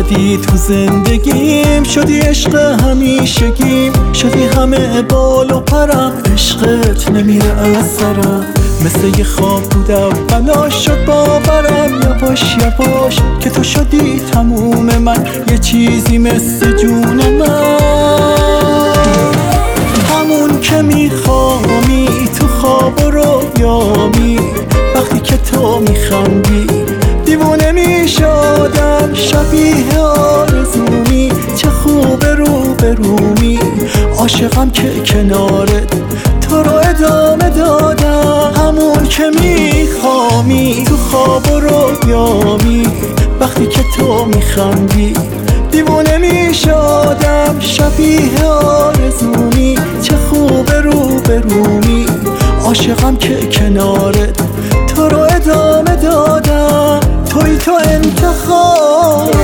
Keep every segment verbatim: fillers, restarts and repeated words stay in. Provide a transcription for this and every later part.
شدی تو زندگیم، شدی عشق همیشگیم، شدی همه بال و پرم، عشقت نمیره از سرم. مثل یه خواب بود اولا شد باورم، یواش یواش که تو شدی تموم من، یه چیزی مثل جون من، همون که میخوامی تو خواب و رویامی. وقتی که تو میخندی دیوونه میشدم، شبیه آرزومی، چه خوب رو برومی. عاشقم که کنارت تو رو ادامه دادم، همون که میخوامی تو خواب و رویامی. وقتی که تو میخندی دیوونه میشدم، شبیه آرزومی، چه خوب رو برومی. عاشقم که کنارت تو رو ادامه دادم، توی تو انتخابم.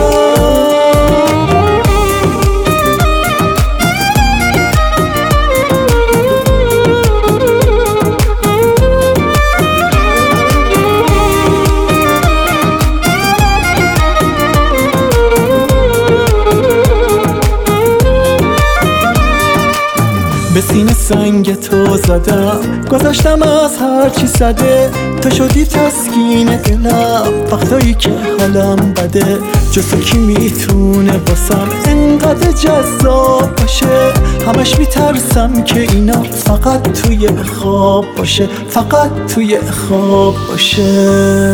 به سینه سنگ تو زدم، گذشتم از هر چی زده، تو شدی تسکین دلم وقتایی که حالم بده. جز تو کی میتونه باسم انقدر جذاب باشه؟ همش میترسم که اینا فقط توی خواب باشه، فقط توی خواب باشه.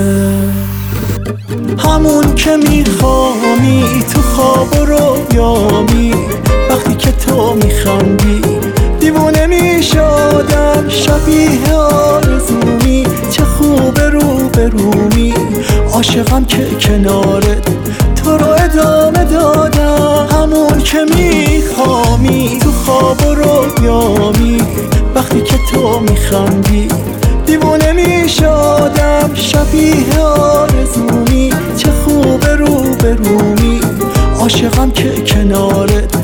همون که میخوامی تو خواب و رویامی. وقتی که تو میخندی دیوونه میشدم، شبیه آرزومی، چه خوب رو برومی. عاشقم که کنارت تو رو ادامه دادم، همون که میخوامی تو خواب و رویامی. وقتی که تو میخندی دیوونه میشدم، شبیه آرزومی، چه خوب رو برومی. عاشقم که کنارت